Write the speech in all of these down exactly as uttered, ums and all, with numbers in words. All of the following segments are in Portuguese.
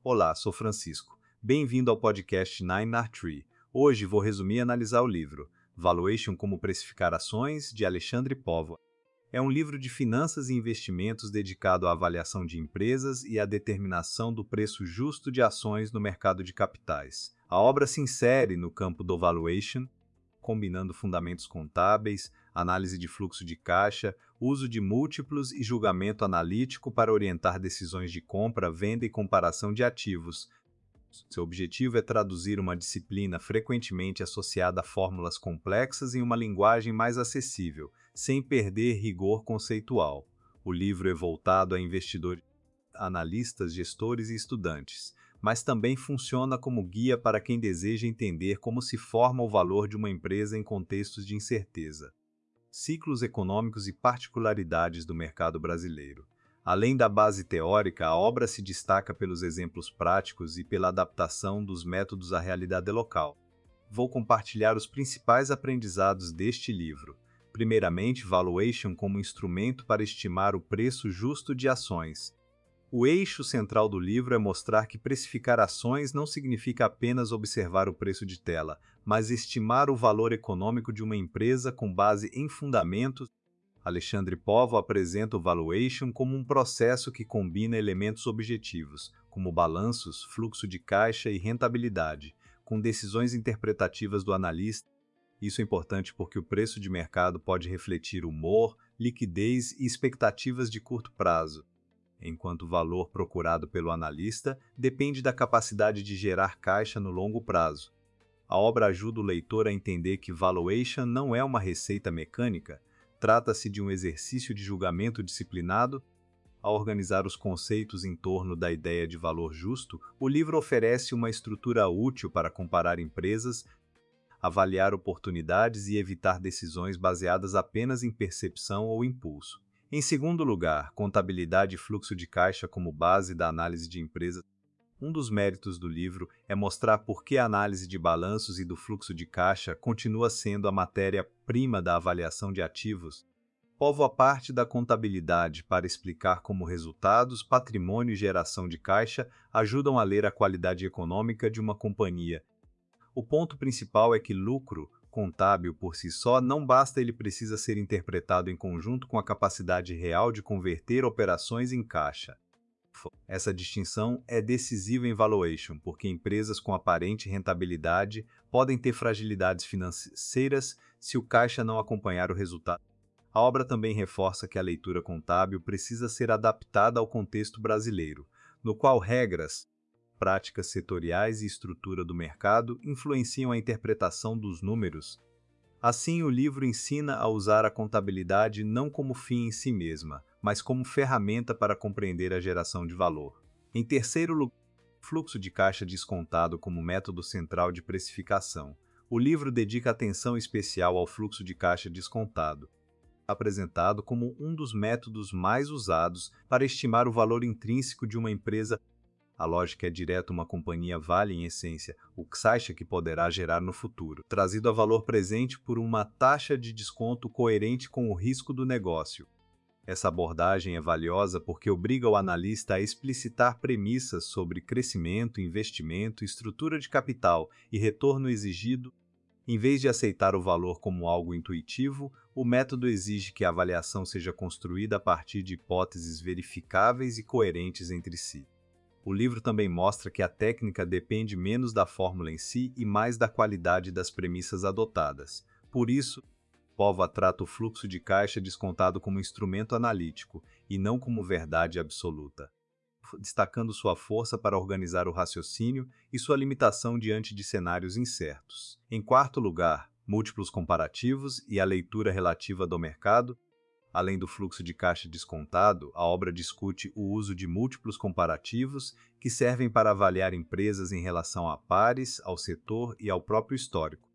Olá, sou Francisco. Bem-vindo ao podcast Nine R Tree. Hoje vou resumir e analisar o livro Valuation como Precificar Ações, de Alexandre Póvoa. É um livro de finanças e investimentos dedicado à avaliação de empresas e à determinação do preço justo de ações no mercado de capitais. A obra se insere no campo do valuation, combinando fundamentos contábeis, análise de fluxo de caixa, uso de múltiplos e julgamento analítico para orientar decisões de compra, venda e comparação de ativos. Seu objetivo é traduzir uma disciplina frequentemente associada a fórmulas complexas em uma linguagem mais acessível, sem perder rigor conceitual. O livro é voltado a investidores, analistas, gestores e estudantes, mas também funciona como guia para quem deseja entender como se forma o valor de uma empresa em contextos de incerteza, ciclos econômicos e particularidades do mercado brasileiro. Além da base teórica, a obra se destaca pelos exemplos práticos e pela adaptação dos métodos à realidade local. Vou compartilhar os principais aprendizados deste livro. Primeiramente, valuation como instrumento para estimar o preço justo de ações. O eixo central do livro é mostrar que precificar ações não significa apenas observar o preço de tela, mas estimar o valor econômico de uma empresa com base em fundamentos. Alexandre Póvoa apresenta o valuation como um processo que combina elementos objetivos, como balanços, fluxo de caixa e rentabilidade, com decisões interpretativas do analista. Isso é importante porque o preço de mercado pode refletir humor, liquidez e expectativas de curto prazo, enquanto o valor procurado pelo analista depende da capacidade de gerar caixa no longo prazo. A obra ajuda o leitor a entender que valuation não é uma receita mecânica. Trata-se de um exercício de julgamento disciplinado. Ao organizar os conceitos em torno da ideia de valor justo, o livro oferece uma estrutura útil para comparar empresas, avaliar oportunidades e evitar decisões baseadas apenas em percepção ou impulso. Em segundo lugar, contabilidade e fluxo de caixa como base da análise de empresas. Um dos méritos do livro é mostrar por que a análise de balanços e do fluxo de caixa continua sendo a matéria-prima da avaliação de ativos. Póvoa parte da contabilidade para explicar como resultados, patrimônio e geração de caixa ajudam a ler a qualidade econômica de uma companhia. O ponto principal é que lucro contábil por si só não basta, ele precisa ser interpretado em conjunto com a capacidade real de converter operações em caixa. Essa distinção é decisiva em valuation, porque empresas com aparente rentabilidade podem ter fragilidades financeiras se o caixa não acompanhar o resultado. A obra também reforça que a leitura contábil precisa ser adaptada ao contexto brasileiro, no qual regras, práticas setoriais e estrutura do mercado influenciam a interpretação dos números. Assim, o livro ensina a usar a contabilidade não como fim em si mesma, mas como ferramenta para compreender a geração de valor. Em terceiro lugar, fluxo de caixa descontado como método central de precificação. O livro dedica atenção especial ao fluxo de caixa descontado, apresentado como um dos métodos mais usados para estimar o valor intrínseco de uma empresa. A lógica é direta: uma companhia vale, em essência, o caixa que poderá gerar no futuro, trazido a valor presente por uma taxa de desconto coerente com o risco do negócio. Essa abordagem é valiosa porque obriga o analista a explicitar premissas sobre crescimento, investimento, estrutura de capital e retorno exigido. Em vez de aceitar o valor como algo intuitivo, o método exige que a avaliação seja construída a partir de hipóteses verificáveis e coerentes entre si. O livro também mostra que a técnica depende menos da fórmula em si e mais da qualidade das premissas adotadas. Por isso, Póvoa trata o fluxo de caixa descontado como instrumento analítico e não como verdade absoluta, destacando sua força para organizar o raciocínio e sua limitação diante de cenários incertos. Em quarto lugar, múltiplos comparativos e a leitura relativa do mercado. Além do fluxo de caixa descontado, a obra discute o uso de múltiplos comparativos que servem para avaliar empresas em relação a pares, ao setor e ao próprio histórico.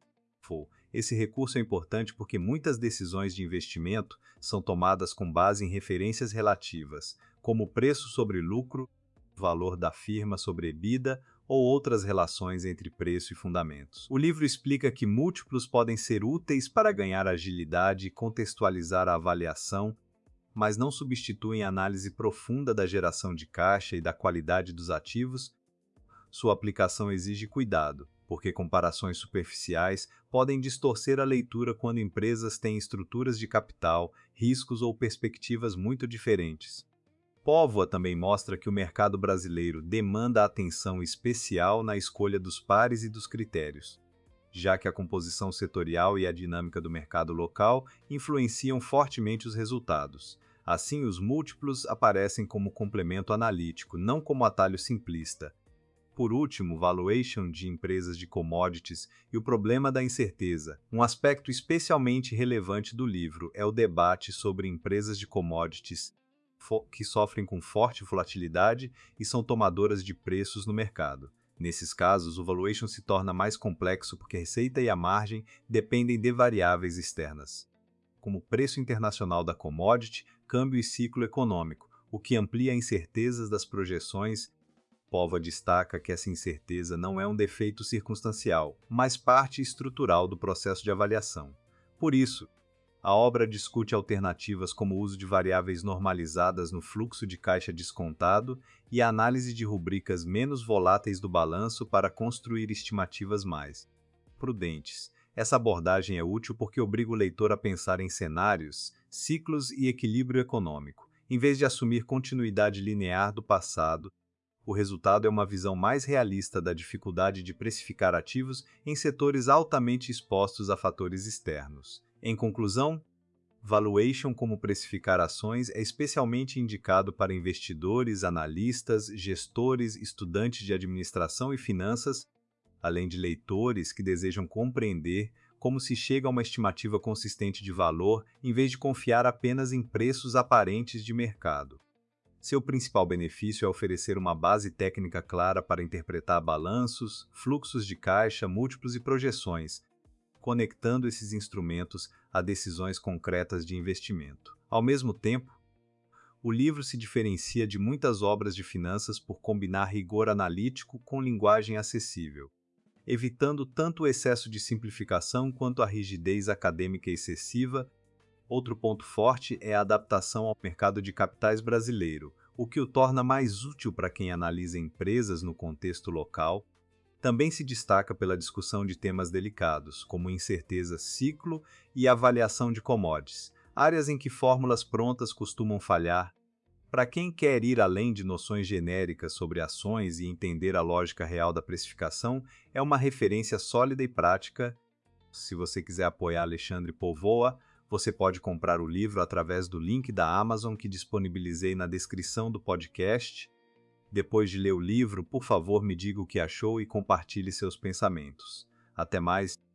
Esse recurso é importante porque muitas decisões de investimento são tomadas com base em referências relativas, como preço sobre lucro, valor da firma sobre EBITDA ou outras relações entre preço e fundamentos. O livro explica que múltiplos podem ser úteis para ganhar agilidade e contextualizar a avaliação, mas não substituem a análise profunda da geração de caixa e da qualidade dos ativos. sua aplicação exige cuidado, porque comparações superficiais podem distorcer a leitura quando empresas têm estruturas de capital, riscos ou perspectivas muito diferentes. Póvoa também mostra que o mercado brasileiro demanda atenção especial na escolha dos pares e dos critérios, já que a composição setorial e a dinâmica do mercado local influenciam fortemente os resultados. Assim, os múltiplos aparecem como complemento analítico, não como atalho simplista. Por último, valuation de empresas de commodities e o problema da incerteza. Um aspecto especialmente relevante do livro é o debate sobre empresas de commodities que sofrem com forte volatilidade e são tomadoras de preços no mercado. Nesses casos, o valuation se torna mais complexo porque a receita e a margem dependem de variáveis externas, como o preço internacional da commodity, câmbio e ciclo econômico, o que amplia incertezas das projeções. Póvoa destaca que essa incerteza não é um defeito circunstancial, mas parte estrutural do processo de avaliação. Por isso, a obra discute alternativas como o uso de variáveis normalizadas no fluxo de caixa descontado e a análise de rubricas menos voláteis do balanço para construir estimativas mais prudentes. Essa abordagem é útil porque obriga o leitor a pensar em cenários, ciclos e equilíbrio econômico, em vez de assumir continuidade linear do passado. O resultado é uma visão mais realista da dificuldade de precificar ativos em setores altamente expostos a fatores externos. Em conclusão, valuation como precificar ações é especialmente indicado para investidores, analistas, gestores, estudantes de administração e finanças, além de leitores que desejam compreender como se chega a uma estimativa consistente de valor em vez de confiar apenas em preços aparentes de mercado. Seu principal benefício é oferecer uma base técnica clara para interpretar balanços, fluxos de caixa, múltiplos e projeções, conectando esses instrumentos a decisões concretas de investimento. Ao mesmo tempo, o livro se diferencia de muitas obras de finanças por combinar rigor analítico com linguagem acessível, evitando tanto o excesso de simplificação quanto a rigidez acadêmica excessiva. Outro ponto forte é a adaptação ao mercado de capitais brasileiro, o que o torna mais útil para quem analisa empresas no contexto local. Também se destaca pela discussão de temas delicados, como incerteza, ciclo e avaliação de commodities, áreas em que fórmulas prontas costumam falhar. Para quem quer ir além de noções genéricas sobre ações e entender a lógica real da precificação, é uma referência sólida e prática. Se você quiser apoiar Alexandre Póvoa, você pode comprar o livro através do link da Amazon que disponibilizei na descrição do podcast. Depois de ler o livro, por favor, me diga o que achou e compartilhe seus pensamentos. Até mais!